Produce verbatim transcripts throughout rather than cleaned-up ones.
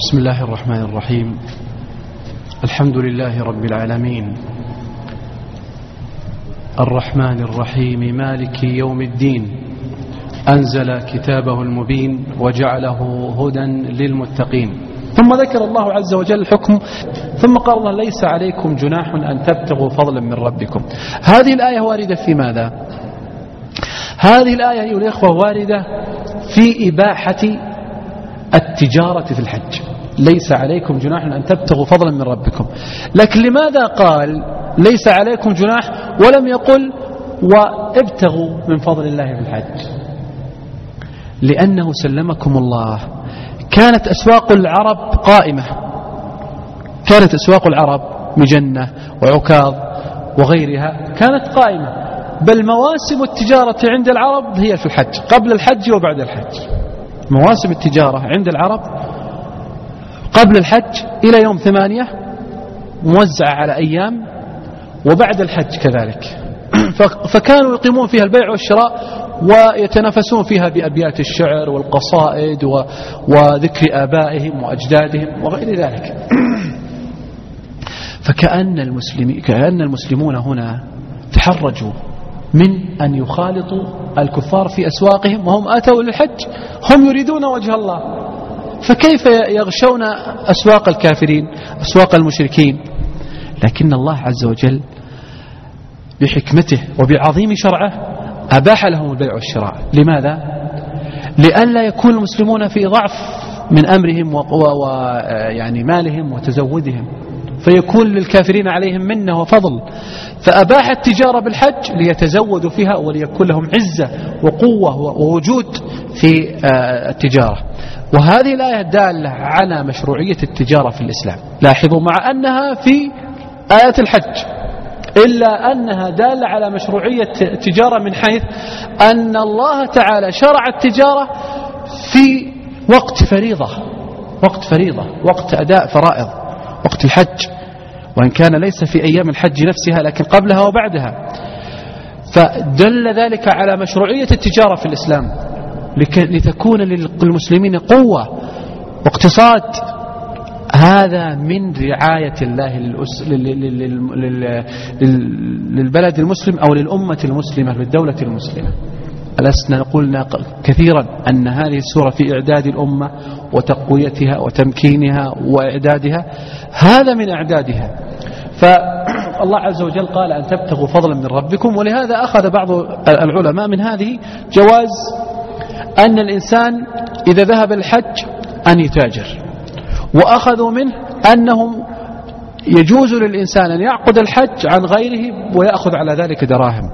بسم الله الرحمن الرحيم. الحمد لله رب العالمين، الرحمن الرحيم، مالك يوم الدين، أنزل كتابه المبين وجعله هدى للمتقين. ثم ذكر الله عز وجل الحكم، ثم قال الله: ليس عليكم جناح أن تبتغوا فضلا من ربكم. هذه الآية واردة في ماذا؟ هذه الآية أيها الإخوة واردة في إباحة التجارة في الحج. ليس عليكم جناح أن تبتغوا فضلا من ربكم. لكن لماذا قال ليس عليكم جناح ولم يقل وابتغوا من فضل الله في الحج؟ لأنه سلمكم الله كانت أسواق العرب قائمة، كانت أسواق العرب مجنة وعكاظ وغيرها كانت قائمة، بل مواسم التجارة عند العرب هي في الحج، قبل الحج وبعد الحج. مواسم التجارة عند العرب قبل الحج إلى يوم ثمانية موزعة على أيام، وبعد الحج كذلك. فكانوا يقيمون فيها البيع والشراء ويتنافسون فيها بأبيات الشعر والقصائد وذكر آبائهم وأجدادهم وغير ذلك. فكأن المسلمين كأن المسلمون هنا تحرجوا من أن يخالطوا الكفار في أسواقهم وهم أتوا للحج، هم يريدون وجه الله، فكيف يغشون أسواق الكافرين، أسواق المشركين؟ لكن الله عز وجل بحكمته وبعظيم شرعه أباح لهم البيع والشراء. لماذا؟ لئلا يكون المسلمون في ضعف من أمرهم ويعني مالهم وتزودهم، فيكون للكافرين عليهم منة وفضل، فأباح التجارة بالحج ليتزودوا فيها وليكون لهم عزة وقوة ووجود في التجارة. وهذه الآية دالة على مشروعية التجارة في الإسلام. لاحظوا مع أنها في آية الحج، إلا أنها دالة على مشروعية التجارة من حيث أن الله تعالى شرع التجارة في وقت فريضة، وقت فريضة، وقت أداء فرائض، وقت الحج، وإن كان ليس في أيام الحج نفسها لكن قبلها وبعدها. فدل ذلك على مشروعية التجارة في الإسلام لتكون للمسلمين قوة واقتصاد. هذا من رعاية الله للبلد المسلم أو للأمة المسلمة، للدولة المسلمة. ألسنا قلنا كثيرا أن هذه السورة في إعداد الأمة وتقويتها وتمكينها وإعدادها، هذا من إعدادها. فالله عز وجل قال أن تبتغوا فضلا من ربكم، ولهذا أخذ بعض العلماء من هذه جواز أن الإنسان إذا ذهب الحج أن يتاجر، وأخذوا منه أنهم يجوز للإنسان أن يعقد الحج عن غيره ويأخذ على ذلك دراهم،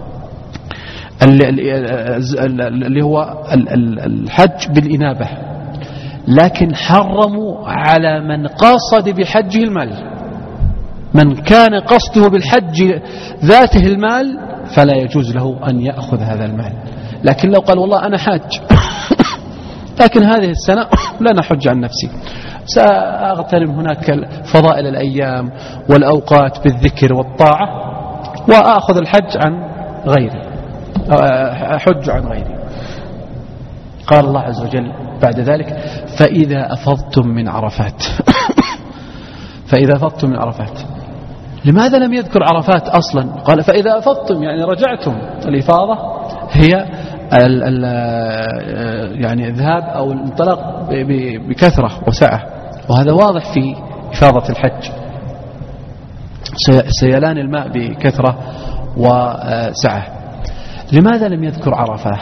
اللي هو الحج بالإنابة. لكن حرموا على من قاصد بحجه المال، من كان قصده بالحج ذاته المال فلا يجوز له أن يأخذ هذا المال. لكن لو قال والله أنا حاج لكن هذه السنة لا نحج عن نفسي، سأغتنم هناك فضائل الأيام والأوقات بالذكر والطاعة وأخذ الحج عن غيري، أحج عن غيري. قال الله عز وجل بعد ذلك: فإذا أفضتم من عرفات. فإذا أفضتم من عرفات، لماذا لم يذكر عرفات أصلا؟ قال فإذا أفضتم يعني رجعتم. الإفاضة هي ال ال يعني الذهاب أو الانطلاق بكثرة وسعة، وهذا واضح في إفاضة الحج، سيلان الماء بكثرة وسعة. لماذا لم يذكر عرفة؟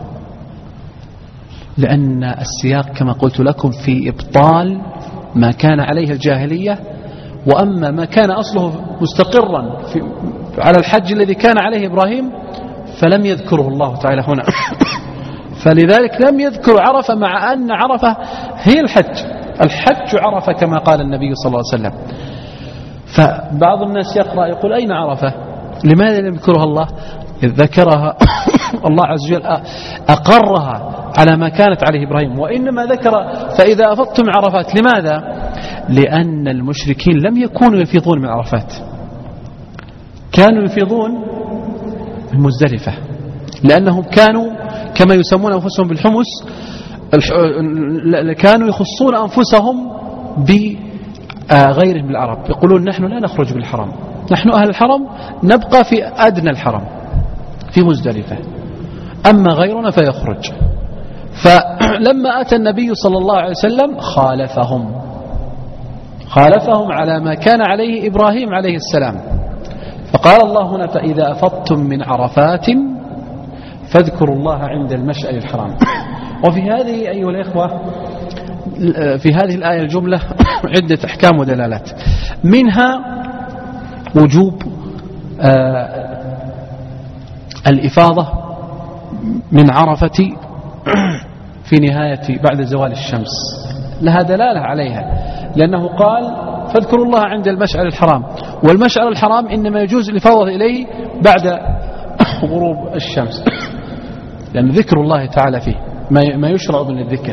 لأن السياق كما قلت لكم في إبطال ما كان عليه الجاهلية، وأما ما كان أصله مستقرا في على الحج الذي كان عليه إبراهيم فلم يذكره الله تعالى هنا. فلذلك لم يذكر عرفة، مع أن عرفة هي الحج، الحج عرفة كما قال النبي صلى الله عليه وسلم. فبعض الناس يقرأ يقول أين عرفة؟ لماذا لم يذكرها الله؟ إذ ذكرها الله عز وجل أقرها على ما كانت عليه إبراهيم، وإنما ذكر فإذا أفضتم عرفات. لماذا؟ لأن المشركين لم يكونوا يفيضون من عرفات، كانوا يفيضون من مزدلفة، لأنهم كانوا كما يسمون أنفسهم بالحمس كانوا يخصون أنفسهم بغيرهم العرب، يقولون نحن لا نخرج بالحرم، نحن أهل الحرم نبقى في أدنى الحرم في مزدلفة، أما غيرنا فيخرج. فلما أتى النبي صلى الله عليه وسلم خالفهم خالفهم على ما كان عليه إبراهيم عليه السلام. فقال الله هنا: فإذا أفضتم من عرفات فاذكروا الله عند المشعر الحرام. وفي هذه أيها الإخوة في هذه الآية الجملة عدة أحكام ودلالات، منها وجوب آه الإفاضة من عرفة في نهاية بعد زوال الشمس، لها دلالة عليها، لأنه قال فاذكروا الله عند المشعر الحرام، والمشعر الحرام إنما يجوز الإفاضة إليه بعد غروب الشمس، لأن ذكر الله تعالى فيه ما يشرع من الذكر.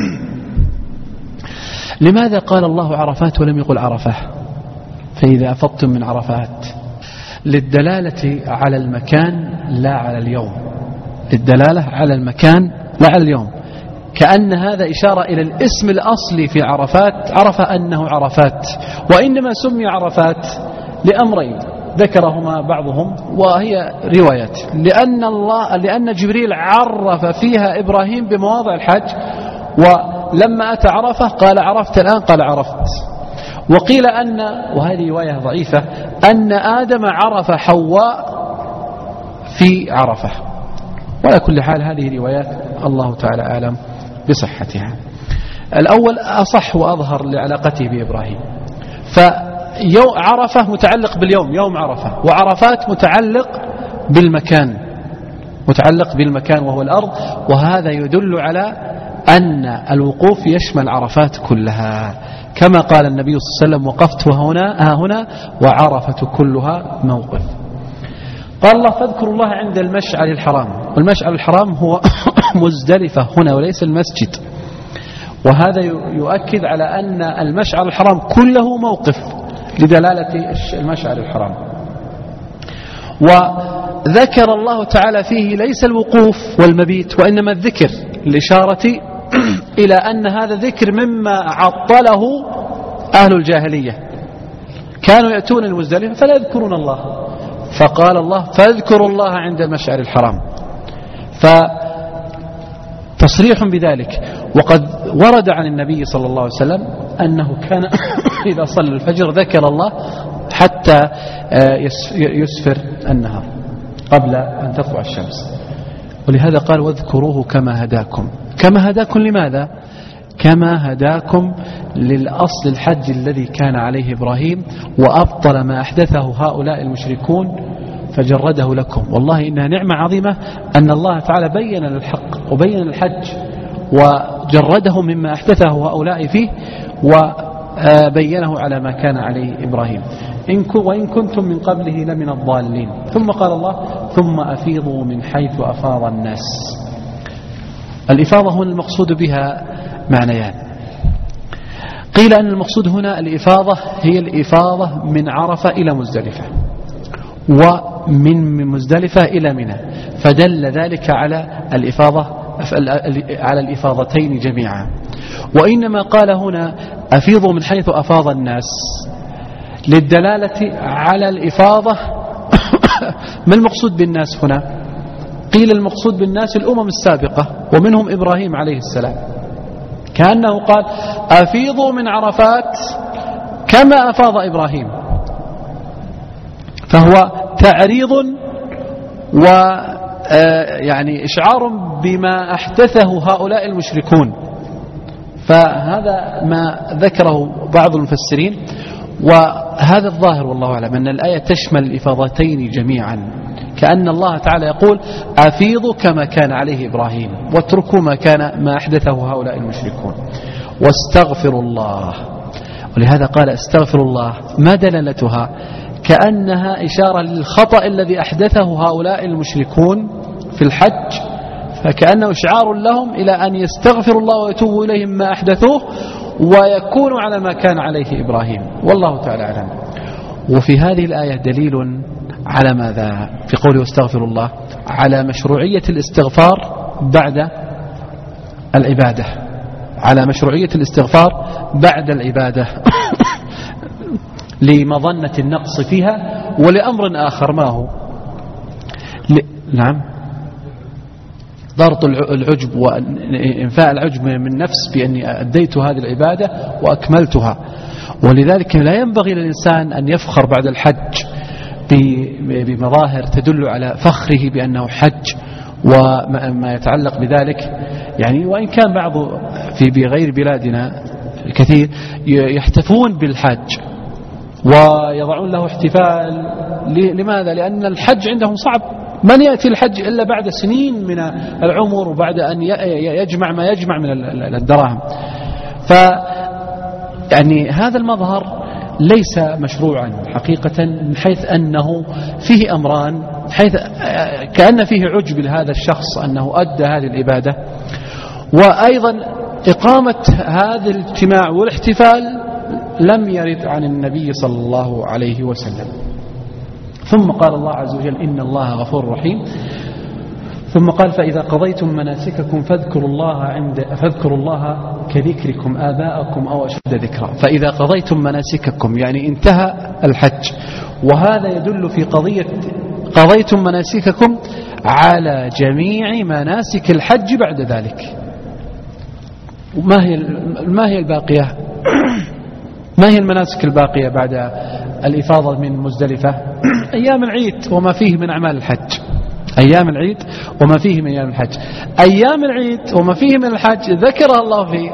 لماذا قال الله عرفات ولم يقل عرفة؟ فإذا أفضتم من عرفات، للدلالة على المكان لا على اليوم، للدلالة على المكان لا على اليوم، كأن هذا إشارة إلى الاسم الأصلي في عرفات، عرف أنه عرفات، وإنما سمي عرفات لأمرين ذكرهما بعضهم وهي روايات، لأن الله لأن جبريل عرف فيها إبراهيم بمواضع الحج، ولما أتى عرفة قال عرفت الآن، قال عرفت. وقيل أن، وهذه رواية ضعيفة، أن آدم عرف حواء في عرفة. وعلى كل حال هذه روايات الله تعالى أعلم بصحتها. الأول أصح وأظهر لعلاقته بإبراهيم، فيوم عرفة متعلق باليوم، يوم عرفة، وعرفات متعلق بالمكان، متعلق بالمكان وهو الأرض، وهذا يدل على أن الوقوف يشمل عرفات كلها، كما قال النبي صلى الله عليه وسلم: وقفت هنا ها هنا وعرفة كلها موقف. قال الله: فاذكروا الله عند المشعر الحرام، والمشعر الحرام هو مزدلفة هنا وليس المسجد، وهذا يؤكد على أن المشعر الحرام كله موقف لدلالة المشعر الحرام. وذكر الله تعالى فيه ليس الوقوف والمبيت، وإنما الذكر، الإشارة إلى أن هذا ذكر مما عطله أهل الجاهلية، كانوا يأتون المزدلفة فلا يذكرون الله، فقال الله: فاذكروا الله عند المشعر الحرام، فتصريح بذلك. وقد ورد عن النبي صلى الله عليه وسلم أنه كان إذا صلى الفجر ذكر الله حتى يسفر النهار قبل أن تطلع الشمس، ولهذا قال: واذكروه كما هداكم. كما هداكم لماذا؟ كما هداكم للأصل الحج الذي كان عليه إبراهيم، وأبطل ما أحدثه هؤلاء المشركون فجرده لكم. والله إنها نعمة عظيمة أن الله تعالى بين الحق وبين الحج وجرده مما أحدثه هؤلاء فيه وبينه على ما كان عليه إبراهيم، وإن كنتم من قبله لمن الضالين. ثم قال الله: ثم أفيضوا من حيث أفاض الناس. الإفاضة هنا المقصود بها معنيان، قيل أن المقصود هنا الإفاضة هي الإفاضة من عرفة إلى مزدلفة، ومن مزدلفة إلى منى، فدل ذلك على الإفاضة على الإفاضتين جميعا. وإنما قال هنا أفيضوا من حيث أفاض الناس للدلالة على الإفاضة. ما المقصود بالناس هنا؟ قيل المقصود بالناس الأمم السابقة ومنهم إبراهيم عليه السلام، كأنه قال أفيضوا من عرفات كما أفاض إبراهيم، فهو تعريض و يعني إشعار بما أحدثه هؤلاء المشركون. فهذا ما ذكره بعض المفسرين، وهذا الظاهر والله أعلم أن الآية تشمل الإفاضتين جميعا، كأن الله تعالى يقول أفيضوا كما كان عليه إبراهيم واتركوا ما كان ما أحدثه هؤلاء المشركون واستغفروا الله. ولهذا قال استغفر الله، ما دلالتها؟ كأنها إشارة للخطأ الذي أحدثه هؤلاء المشركون في الحج، فكأنه إشعار لهم إلى أن يستغفروا الله ويتوبوا إليهم ما أحدثوه ويكونوا على ما كان عليه إبراهيم، والله تعالى أعلم. وفي هذه الآية دليل على ماذا؟ في قوله استغفر الله، على مشروعية الاستغفار بعد العبادة، على مشروعية الاستغفار بعد العبادة لمظنة النقص فيها ولأمر آخر ما هو ل... نعم ضرط العجب وإنفاء العجب من نفس بأني أديت هذه العبادة وأكملتها. ولذلك لا ينبغي للإنسان أن يفخر بعد الحج بمظاهر تدل على فخره بأنه حج وما يتعلق بذلك. يعني وإن كان بعض في بغير بلادنا كثير يحتفون بالحج ويضعون له احتفال. لماذا؟ لأن الحج عندهم صعب، من يأتي الحج إلا بعد سنين من العمر وبعد أن يجمع ما يجمع من الدراهم. ف يعني هذا المظهر ليس مشروعا حقيقة، من حيث أنه فيه أمران، حيث كأن فيه عجب لهذا الشخص أنه أدى هذه العبادة، وأيضا إقامة هذا الاجتماع والاحتفال لم يرد عن النبي صلى الله عليه وسلم. ثم قال الله عز وجل إن الله غفور رحيم. ثم قال فإذا قضيتم مناسككم فاذكروا الله عند فاذكروا الله كذكركم آباءكم أو أشد ذكرا. فإذا قضيتم مناسككم يعني انتهى الحج، وهذا يدل في قضية قضيتم مناسككم على جميع مناسك الحج بعد ذلك. ما هي ما هي الباقية؟ ما هي المناسك الباقية بعد الإفاضة من مزدلفة؟ أيام العيد وما فيه من أعمال الحج. أيام العيد وما فيه من أيام الحج. أيام العيد وما فيه من الحج ذكرها الله في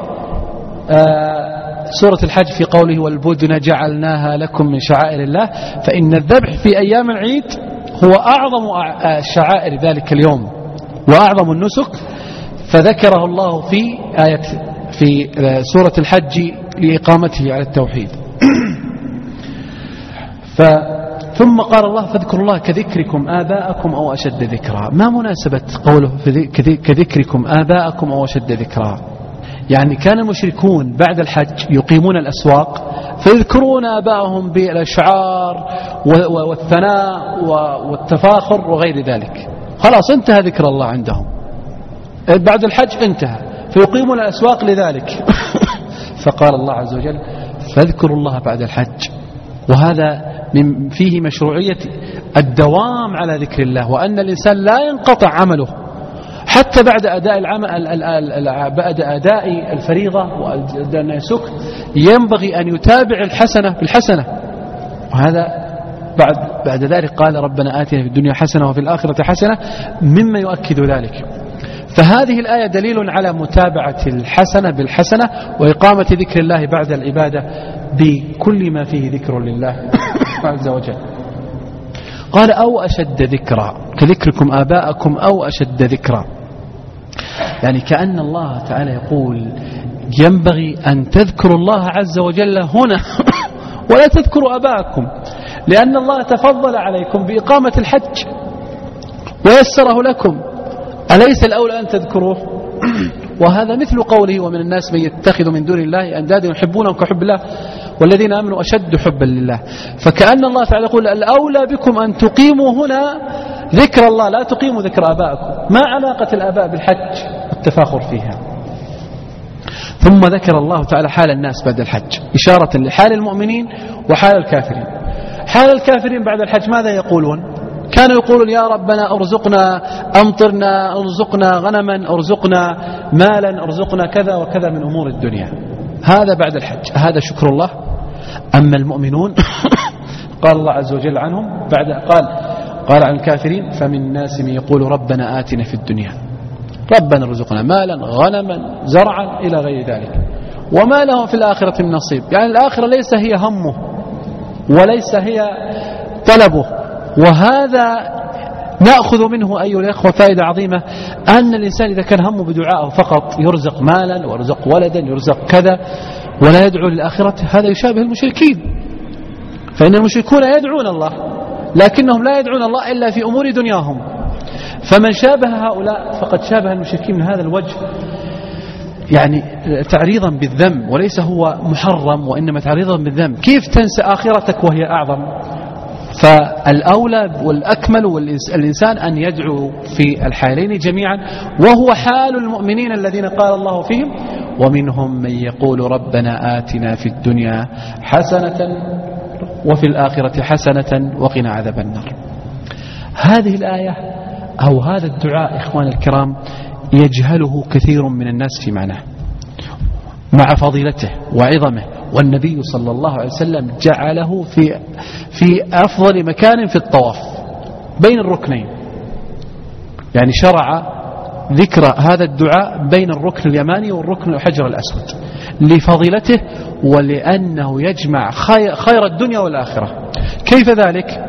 آه سورة الحج في قوله والبدن جعلناها لكم من شعائر الله. فإن الذبح في أيام العيد هو أعظم شعائر ذلك اليوم وأعظم النسك، فذكره الله في آية في سورة الحج لإقامته على التوحيد. ف ثم قال الله فاذكروا الله كذكركم آباءكم أو أشد ذكرا. ما مناسبة قوله كذكركم آباءكم أو أشد ذكرا؟ يعني كان المشركون بعد الحج يقيمون الأسواق فيذكرون آباءهم بالأشعار والثناء والتفاخر وغير ذلك. خلاص انتهى ذكر الله عندهم بعد الحج، انتهى، فيقيمون الأسواق لذلك. فقال الله عز وجل فاذكروا الله بعد الحج. وهذا من فيه مشروعية الدوام على ذكر الله، وأن الإنسان لا ينقطع عمله حتى بعد أداء العمل بعد أداء الفريضة وأداء النسك ينبغي أن يتابع الحسنة بالحسنة. وهذا بعد بعد ذلك قال ربنا آتنا في الدنيا حسنة وفي الآخرة حسنة، مما يؤكد ذلك. فهذه الآية دليل على متابعة الحسنة بالحسنة وإقامة ذكر الله بعد العبادة بكل ما فيه ذكر لله عز وجل. قال أو أشد ذكرا كذكركم آباءكم أو أشد ذكرا، يعني كأن الله تعالى يقول ينبغي أن تذكروا الله عز وجل هنا ولا تذكروا آباءكم، لأن الله تفضل عليكم بإقامة الحج ويسره لكم، أليس الأولى أن تذكروه؟ وهذا مثل قوله ومن الناس من يتخذ من دون الله أندادا يحبونهم كحب الله والذين آمنوا أشد حبا لله. فكأن الله تعالى يقول الأولى بكم أن تقيموا هنا ذكر الله، لا تقيموا ذكر آبائكم. ما علاقة الآباء بالحج والتفاخر فيها؟ ثم ذكر الله تعالى حال الناس بعد الحج إشارة لحال المؤمنين وحال الكافرين. حال الكافرين بعد الحج ماذا يقولون؟ كانوا يقولون يا ربنا ارزقنا أمطرنا، ارزقنا غنما، ارزقنا مالا، ارزقنا كذا وكذا من أمور الدنيا. هذا بعد الحج، هذا شكر الله. أما المؤمنون قال الله عز وجل عنهم بعد قال قال عن الكافرين فمن الناس من يقول ربنا آتنا في الدنيا، ربنا ارزقنا مالا غنما زرعا إلى غير ذلك، وما له في الآخرة من نصيب. يعني الآخرة ليس هي همه وليس هي طلبه. وهذا نأخذ منه أيها الأخوة فائدة عظيمة، أن الإنسان إذا كان همه بدعائه فقط يرزق مالا ويرزق ولدا يرزق كذا ولا يدعو للآخرة، هذا يشابه المشركين. فإن المشركون يدعون الله لكنهم لا يدعون الله إلا في أمور دنياهم. فمن شابه هؤلاء فقد شابه المشركين من هذا الوجه، يعني تعريضا بالذنب، وليس هو محرم وإنما تعريضا بالذنب. كيف تنسى آخرتك وهي أعظم؟ فالأولى والأكمل والإنسان أن يدعو في الحالين جميعا، وهو حال المؤمنين الذين قال الله فيهم: ومنهم من يقول ربنا آتنا في الدنيا حسنة وفي الآخرة حسنة وقنا عذاب النار. هذه الآية أو هذا الدعاء إخوان الكرام يجهله كثير من الناس في معناه مع فضيلته وعظمه، والنبي صلى الله عليه وسلم جعله في في أفضل مكان في الطواف بين الركنين، يعني شرع ذكر هذا الدعاء بين الركن اليماني والركن الحجر الأسود لفضيلته ولأنه يجمع خير الدنيا والآخرة. كيف ذلك؟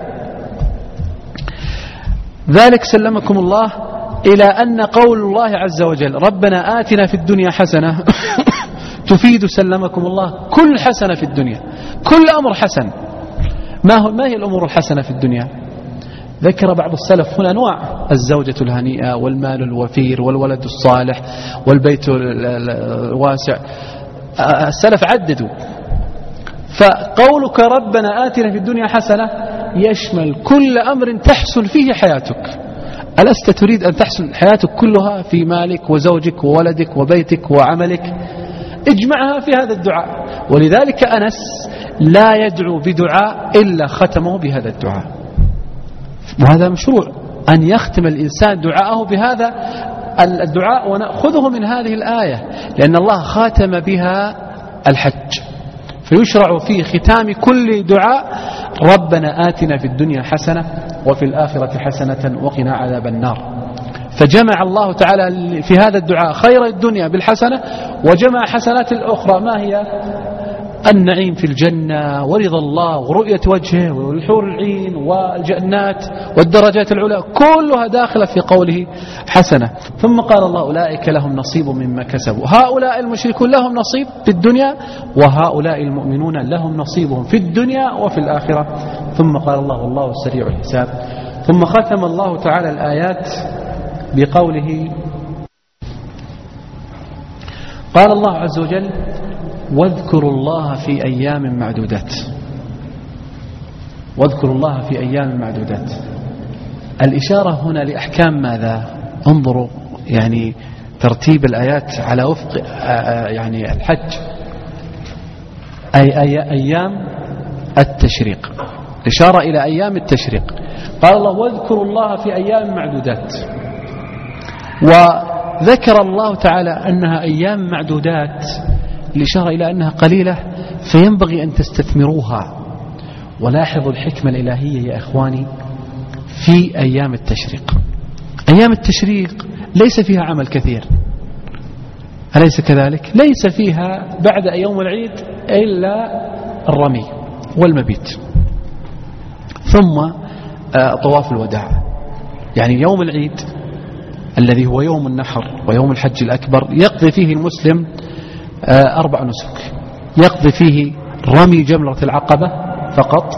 ذلك سلمكم الله إلى أن قول الله عز وجل ربنا آتنا في الدنيا حسنة تفيد سلمكم الله كل حسنة في الدنيا، كل أمر حسن. ما هو ما هي الأمور الحسنة في الدنيا؟ ذكر بعض السلف هنا أنواع: الزوجة الهنيئة والمال الوفير والولد الصالح والبيت الواسع. السلف عددوا. فقولك ربنا آتنا في الدنيا حسنة يشمل كل أمر تحسن فيه حياتك. ألست تريد أن تحسن حياتك كلها في مالك وزوجك وولدك وبيتك وعملك؟ اجمعها في هذا الدعاء. ولذلك أنس لا يدعو بدعاء إلا ختمه بهذا الدعاء، وهذا مشروع أن يختم الإنسان دعاءه بهذا الدعاء، ونأخذه من هذه الآية لأن الله خاتم بها الحج، فيشرع في ختام كل دعاء ربنا آتنا في الدنيا حسنة وفي الآخرة حسنة وقنا عذاب النار. فجمع الله تعالى في هذا الدعاء خير الدنيا بالحسنة، وجمع حسنات الأخرى ما هي النعيم في الجنة ورضا الله ورؤية وجهه والحور العين والجنات والدرجات العلى، كلها داخلة في قوله حسنة. ثم قال الله أولئك لهم نصيب مما كسبوا. هؤلاء المشركون لهم نصيب في الدنيا، وهؤلاء المؤمنون لهم نصيبهم في الدنيا وفي الآخرة. ثم قال الله والله سريع الحساب. ثم ختم الله تعالى الآيات بقوله قال الله عز وجل واذكروا الله في أيام معدودات. واذكروا الله في أيام معدودات. الإشارة هنا لأحكام ماذا؟ انظروا يعني ترتيب الآيات على وفق يعني الحج، أي, أي أيام التشريق، إشارة إلى أيام التشريق. قال الله واذكروا الله في أيام معدودات، وذكر الله تعالى أنها أيام معدودات الإشارة إلى أنها قليلة فينبغي أن تستثمروها. ولاحظوا الحكمة الإلهية يا إخواني في أيام التشريق. أيام التشريق ليس فيها عمل كثير، أليس كذلك؟ ليس فيها بعد يوم العيد إلا الرمي والمبيت، ثم طواف الوداع. يعني يوم العيد الذي هو يوم النحر ويوم الحج الأكبر يقضي فيه المسلم أربع نسك، يقضي فيه رمي جمرة العقبة فقط،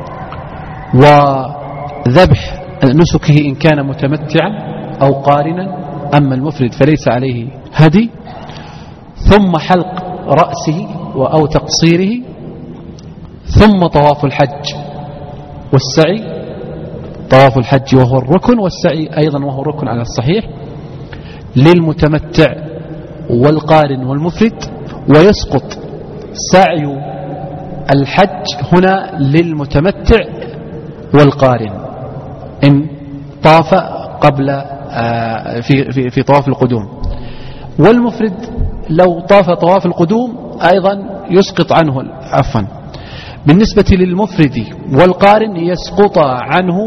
وذبح نسكه إن كان متمتعا أو قارنا، أما المفرد فليس عليه هدي، ثم حلق رأسه أو تقصيره، ثم طواف الحج والسعي. طواف الحج وهو الركن، والسعي أيضا وهو ركن على الصحيح للمتمتع والقارن والمفرد. ويسقط سعي الحج هنا للمتمتع والقارن إن طاف قبل في في في طواف القدوم، والمفرد لو طاف طواف القدوم أيضا يسقط عنه. عفوا بالنسبة للمفرد والقارن يسقط عنه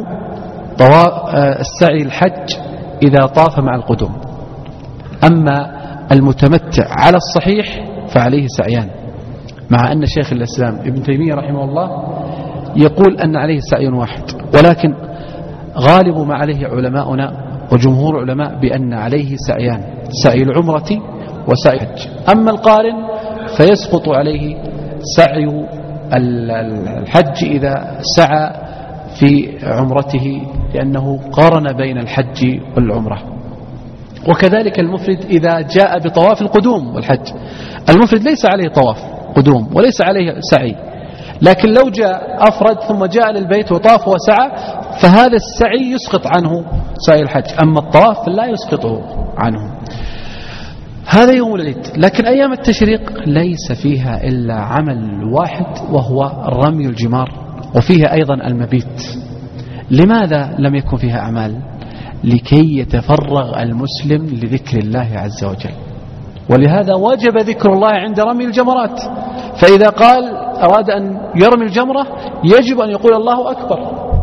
السعي الحج إذا طاف مع القدوم. أما المتمتع على الصحيح فعليه سعيان، مع أن شيخ الإسلام ابن تيمية رحمه الله يقول أن عليه سعي واحد، ولكن غالب ما عليه علماؤنا وجمهور علماء بأن عليه سعيان، سعي العمرة وسعي الحج. أما القارن فيسقط عليه سعي الحج إذا سعى في عمرته، لأنه قارن بين الحج والعمرة. وكذلك المفرد إذا جاء بطواف القدوم والحج. المفرد ليس عليه طواف قدوم وليس عليه سعي، لكن لو جاء أفرد ثم جاء للبيت وطاف وسعى فهذا السعي يسقط عنه سعي الحج، أما الطواف لا يسقطه عنه. هذا يوم العيد. لكن أيام التشريق ليس فيها إلا عمل واحد وهو رمي الجمار، وفيها أيضا المبيت. لماذا لم يكن فيها أعمال؟ لكي يتفرغ المسلم لذكر الله عز وجل، ولهذا وجب ذكر الله عند رمي الجمرات. فإذا قال أراد أن يرمي الجمرة يجب أن يقول الله أكبر،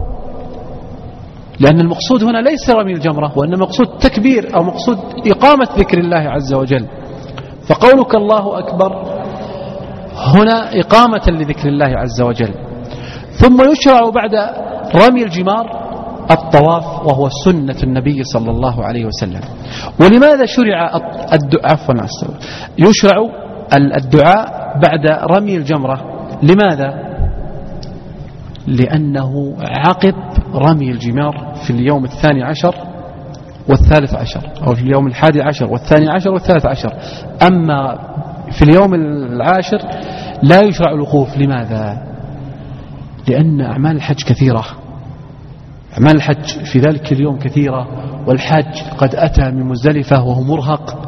لأن المقصود هنا ليس رمي الجمرة، وإنما مقصود تكبير أو مقصود إقامة ذكر الله عز وجل. فقولك الله أكبر هنا إقامة لذكر الله عز وجل. ثم يشرع بعد رمي الجمار الطواف، وهو سنة النبي صلى الله عليه وسلم. ولماذا شرع الدعاء عفوا يشرع الدعاء بعد رمي الجمرة؟ لماذا؟ لأنه عقب رمي الجمار في اليوم الثاني عشر والثالث عشر، أو في اليوم الحادي عشر والثاني عشر والثالث عشر. أما في اليوم العاشر لا يشرع الوقوف. لماذا؟ لأن أعمال الحج كثيرة، أعمال الحج في ذلك اليوم كثيرة، والحج قد أتى من مزدلفة وهو مرهق.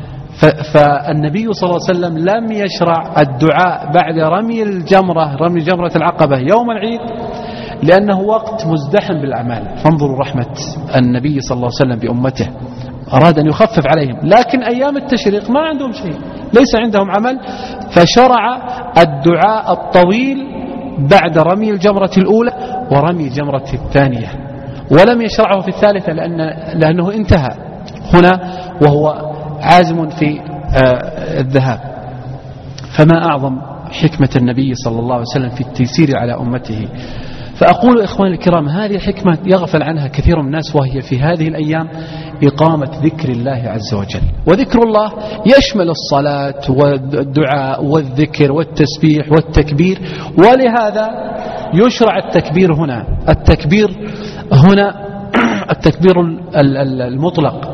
فالنبي صلى الله عليه وسلم لم يشرع الدعاء بعد رمي الجمرة، رمي جمرة العقبة يوم العيد، لأنه وقت مزدحم بالأعمال. فانظروا رحمة النبي صلى الله عليه وسلم بأمته، أراد أن يخفف عليهم. لكن أيام التشريق ما عندهم شيء، ليس عندهم عمل، فشرع الدعاء الطويل بعد رمي الجمرة الأولى ورمي الجمرة الثانية، ولم يشرعه في الثالثة لأن لأنه انتهى هنا وهو عازم في الذهاب. فما أعظم حكمة النبي صلى الله عليه وسلم في التيسير على أمته. فأقول إخواني الكرام، هذه الحكمة يغفل عنها كثير من الناس، وهي في هذه الأيام إقامة ذكر الله عز وجل. وذكر الله يشمل الصلاة والدعاء والذكر والتسبيح والتكبير، ولهذا يشرع التكبير هنا. التكبير هنا التكبير المطلق.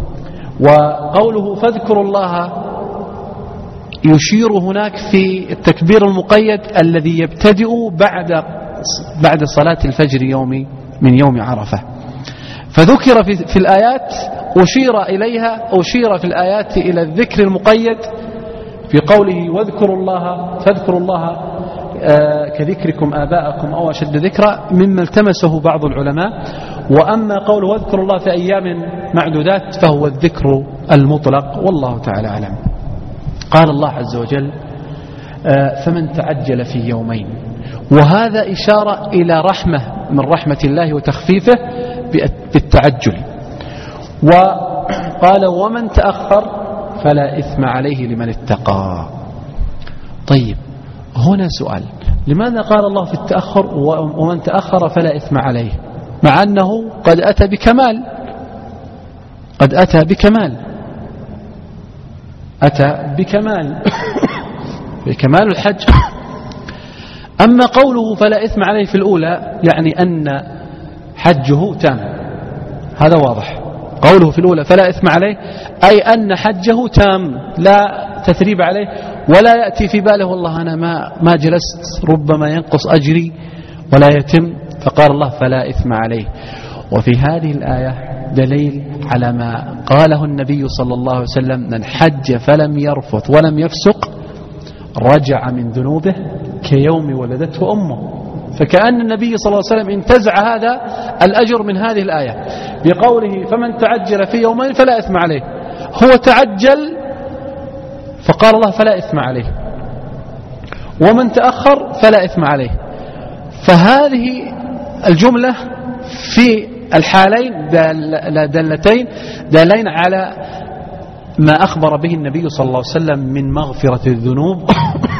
وقوله فاذكروا الله يشير هناك في التكبير المقيد الذي يبتدئ بعد بعد صلاة الفجر يوم من يوم عرفة. فذكر في, في الآيات أشير إليها أشير في الآيات إلى الذكر المقيد في قوله واذكروا الله فاذكروا الله آه كذكركم آباءكم أو أشد ذكرا، مما التمسه بعض العلماء. وأما قوله واذكروا الله في أيام معدودات فهو الذكر المطلق، والله تعالى أعلم. قال الله عز وجل آه فمن تعجل في يومين، وهذا إشارة إلى رحمة من رحمة الله وتخفيفه بالتعجل. وقال ومن تأخر فلا إثم عليه لمن اتقى. طيب هنا سؤال، لماذا قال الله في التأخر ومن تأخر فلا إثم عليه، مع أنه قد أتى بكمال قد أتى بكمال أتى بكمال بكمال الحج. أما قوله فلا إثم عليه في الأولى يعني أن حجه تام، هذا واضح. قوله في الأولى فلا إثم عليه أي أن حجه تام لا تثريب عليه، ولا يأتي في باله والله أنا ما ما جلست ربما ينقص أجري ولا يتم، فقال الله فلا إثم عليه. وفي هذه الآية دليل على ما قاله النبي صلى الله عليه وسلم: من حج فلم يرفث ولم يفسق رجع من ذنوبه كيوم ولدته أمه. فكأن النبي صلى الله عليه وسلم انتزع هذا الأجر من هذه الآية بقوله فمن تعجل في يومين فلا إثم عليه. هو تعجل فقال الله فلا إثم عليه، ومن تأخر فلا إثم عليه. فهذه الجملة في الحالين دالتين دالين على ما أخبر به النبي صلى الله عليه وسلم من مغفرة الذنوب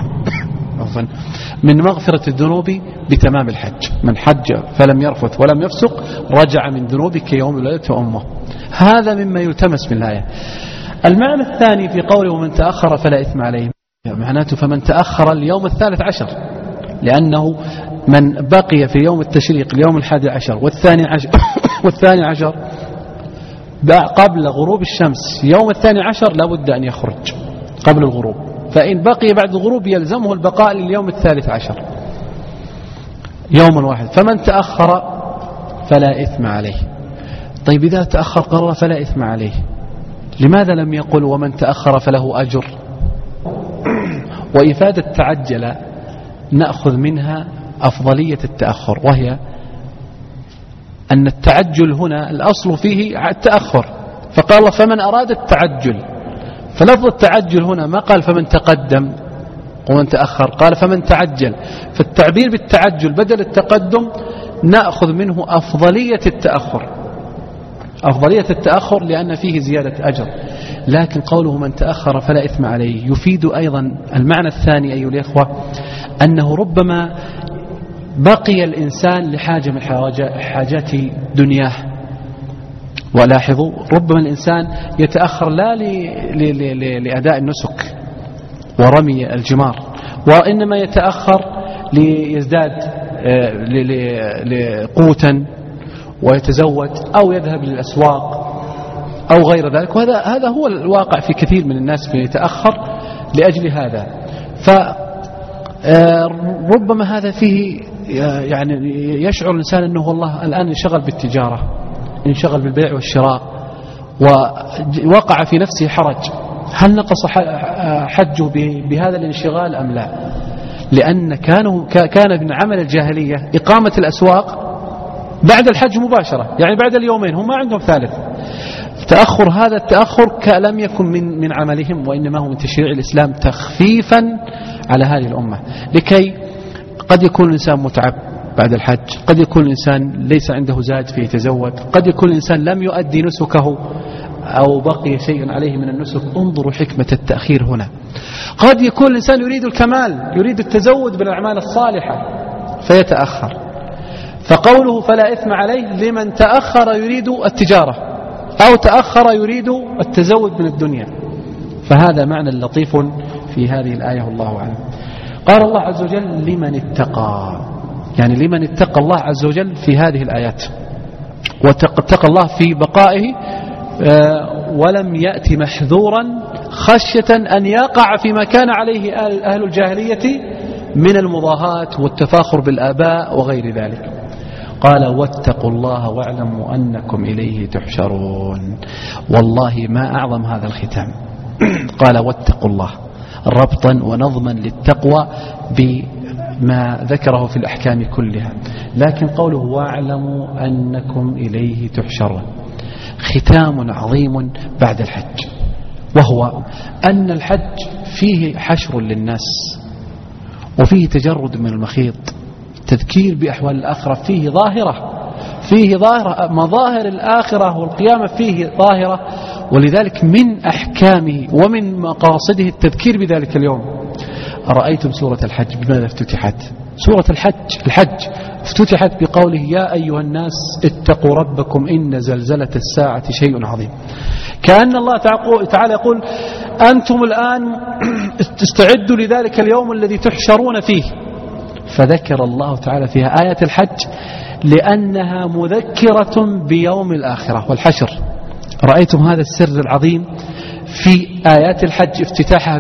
من مغفرة الذنوب بتمام الحج. من حج فلم يرفث ولم يفسق رجع من ذنوبه كيوم ولدته أمه. هذا مما يلتمس من الآية. المعنى الثاني في قوله ومن تأخر فلا إثم عليه، معناته فمن تأخر اليوم الثالث عشر، لأنه من بقي في يوم التشريق اليوم الحادي عشر والثاني عشر والثاني عشر قبل غروب الشمس يوم الثاني عشر لابد أن يخرج قبل الغروب، فإن بقي بعد الغروب يلزمه البقاء لليوم الثالث عشر. يوم واحد. فمن تأخر فلا إثم عليه. طيب إذا تأخر قال فلا إثم عليه، لماذا لم يقل ومن تأخر فله أجر؟ وإفادة تعجل نأخذ منها أفضلية التأخر، وهي أن التعجل هنا الأصل فيه التأخر، فقال فمن أراد التعجل، فلفظ التعجل هنا ما قال فمن تقدم ومن تأخر، قال فمن تعجل. فالتعبير بالتعجل بدل التقدم نأخذ منه أفضلية التأخر، أفضلية التأخر لأن فيه زيادة أجر. لكن قوله من تأخر فلا إثم عليه يفيد أيضا المعنى الثاني أيها الإخوة، أنه ربما بقي الإنسان لحاجة من حاجات دنياه. ولاحظوا ربما الإنسان يتأخر لا لأداء النسك ورمي الجمار، وإنما يتأخر ليزداد قوتا ويتزود أو يذهب للأسواق أو غير ذلك. وهذا هذا هو الواقع في كثير من الناس، يتأخر لأجل هذا. فربما هذا فيه يعني يشعر الإنسان أنه والله الآن انشغل بالتجارة، انشغل بالبيع والشراء، ووقع في نفسه حرج. هل نقص حجه بهذا الانشغال أم لا؟ لأن كانوا كان من عمل الجاهلية إقامة الأسواق بعد الحج مباشرة، يعني بعد اليومين، هم ما عندهم ثالث. تأخر هذا التأخر لم يكن من من عملهم، وإنما هو من تشريع الإسلام تخفيفا على هذه الأمة، لكي قد يكون الإنسان متعب بعد الحج، قد يكون الإنسان ليس عنده زاد فيتزود، قد يكون الإنسان لم يؤدي نسكه أو بقي شيء عليه من النسك. انظروا حكمة التأخير هنا. قد يكون الإنسان يريد الكمال، يريد التزود بالأعمال الصالحة فيتأخر، فقوله فلا إثم عليه لمن تأخر يريد التجارة أو تأخر يريد التزود من الدنيا. فهذا معنى لطيف في هذه الآية والله أعلم. قال الله عز وجل لمن اتقى، يعني لمن اتقى الله عز وجل في هذه الآيات، واتقى الله في بقائه ولم يأتي محذورا خشية أن يقع فيما كان عليه أهل الجاهلية من المضاهاة والتفاخر بالآباء وغير ذلك. قال واتقوا الله واعلموا أنكم إليه تحشرون. والله ما أعظم هذا الختام. قال واتقوا الله ربطا ونظما للتقوى بما ذكره في الأحكام كلها، لكن قوله واعلموا أنكم إليه تحشرون ختام عظيم بعد الحج، وهو أن الحج فيه حشر للناس وفيه تجرد من المخيط، تذكير بأحوال الآخرة، فيه ظاهرة فيه ظاهرة مظاهر الآخرة والقيامة فيه ظاهرة. ولذلك من أحكامه ومن مقاصده التذكير بذلك اليوم. أرأيتم سورة الحج بماذا افتتحت؟ سورة الحج الحج افتتحت بقوله يا أيها الناس اتقوا ربكم إن زلزلة الساعة شيء عظيم. كأن الله تعالى يقول أنتم الآن استعدوا لذلك اليوم الذي تحشرون فيه. فذكر الله تعالى فيها آية الحج لأنها مذكرة بيوم الآخرة والحشر. رأيتم هذا السر العظيم في آيات الحج افتتاحها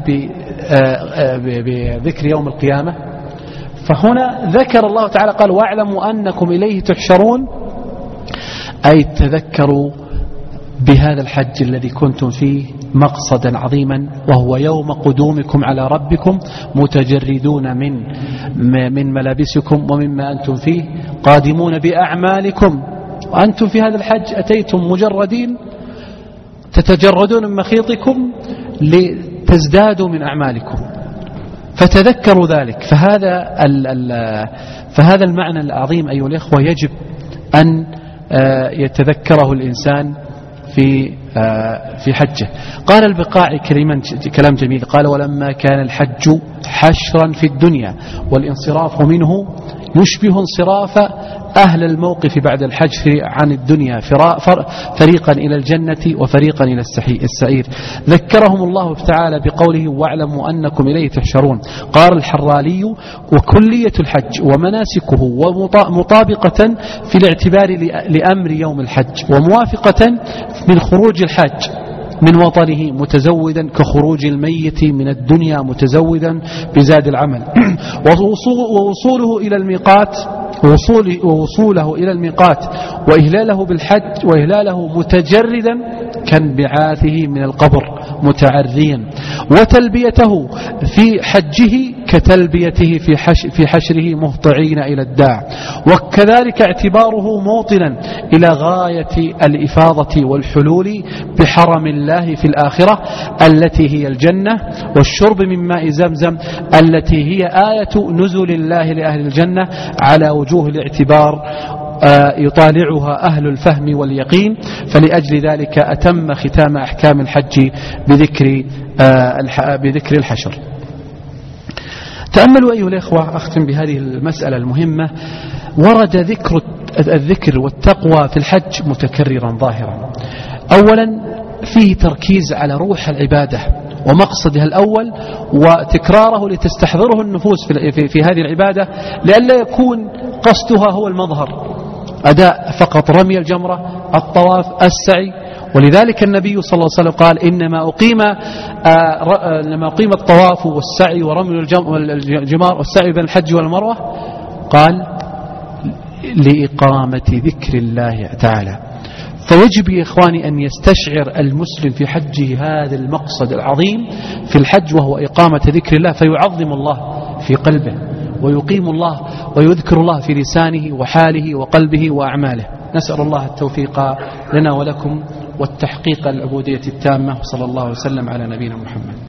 بذكر يوم القيامة. فهنا ذكر الله تعالى قال واعلموا أنكم إليه تحشرون، أي تذكروا بهذا الحج الذي كنتم فيه مقصدا عظيما، وهو يوم قدومكم على ربكم متجردون من من ملابسكم ومما أنتم فيه قادمون بأعمالكم. وأنتم في هذا الحج أتيتم مجردين تتجردون من مخيطكم لتزدادوا من أعمالكم، فتذكروا ذلك. فهذا فهذا المعنى العظيم أيها الإخوة يجب أن يتذكره الإنسان في في حجه. قال البقاعي كلام جميل، قال ولما كان الحج حشرا في الدنيا والانصراف منه يشبه انصراف أهل الموقف بعد الحجر عن الدنيا، فريقا إلى الجنة وفريقا إلى السعير. ذكرهم الله تعالى بقوله واعلموا أنكم إليه تحشرون. قال الحرالي وكلية الحج ومناسكه ومطابقة في الاعتبار لأمر يوم الحج وموافقة من خروج الحج من وطنه متزودا كخروج الميت من الدنيا متزودا بزاد العمل ووصوله إلى الميقات ووصول ووصوله إلى الميقات وإهلاله بالحج وإهلاله متجردا كانبعاثه من القبر متعريا وتلبيته في حجه كتلبيته في في حشره مهطعين إلى الداع وكذلك اعتباره موطنا إلى غاية الإفاضة والحلول بحرم الله في الآخرة التي هي الجنة والشرب من ماء زمزم التي هي آية نزل الله لأهل الجنة على وجوه الاعتبار يطالعها أهل الفهم واليقين. فلأجل ذلك أتم ختام أحكام الحج بذكر بذكر الحشر. تأملوا أيها الإخوة، أختم بهذه المسألة المهمة. ورد ذكر الذكر والتقوى في الحج متكررا ظاهرا. أولا فيه تركيز على روح العبادة ومقصدها الأول وتكراره لتستحضره النفوس في, في, في هذه العبادة لئلا يكون قصدها هو المظهر أداء فقط رمي الجمرة الطواف السعي. ولذلك النبي صلى الله عليه وسلم قال إنما أقيم آه لما أقيم الطواف والسعي ورمي الجمار والسعي بين الحج والمروة قال لإقامة ذكر الله تعالى. فيجب يا إخواني أن يستشعر المسلم في حجه هذا المقصد العظيم في الحج وهو إقامة ذكر الله فيعظم الله في قلبه ويقيم الله ويذكر الله في لسانه وحاله وقلبه وأعماله. نسأل الله التوفيق لنا ولكم والتحقيق العبودية التامة. وصلى الله وسلم على نبينا محمد.